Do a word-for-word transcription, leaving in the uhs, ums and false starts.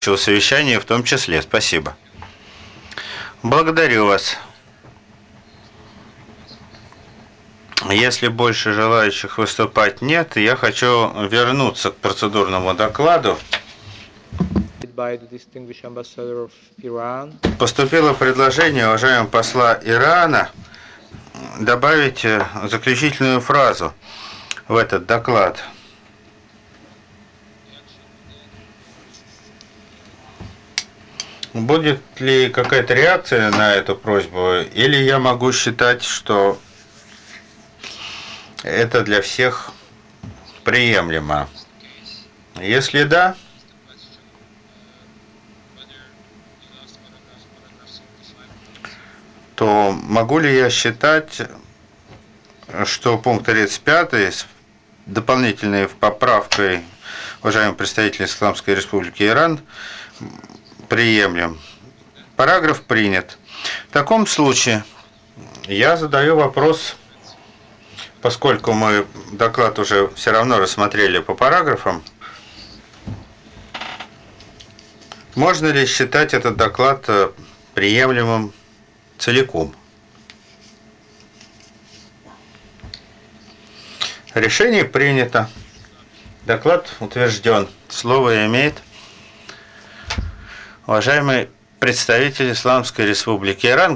совещание в том числе. Спасибо. Благодарю вас. Если больше желающих выступать нет, я хочу вернуться к процедурному докладу. Поступило предложение уважаемого посла Ирана добавить заключительную фразу в этот доклад. Будет ли какая-то реакция на эту просьбу, или я могу считать, что это для всех приемлемо? Если да, то могу ли я считать, что пункт тридцать пять с дополнительной поправкой уважаемый представитель Исламской Республики Иран приемлем? Параграф принят. В таком случае я задаю вопрос, поскольку мы доклад уже все равно рассмотрели по параграфам, можно ли считать этот доклад приемлемым целиком? Решение принято. Доклад утвержден. Слово имеет уважаемый представитель Исламской Республики Иран.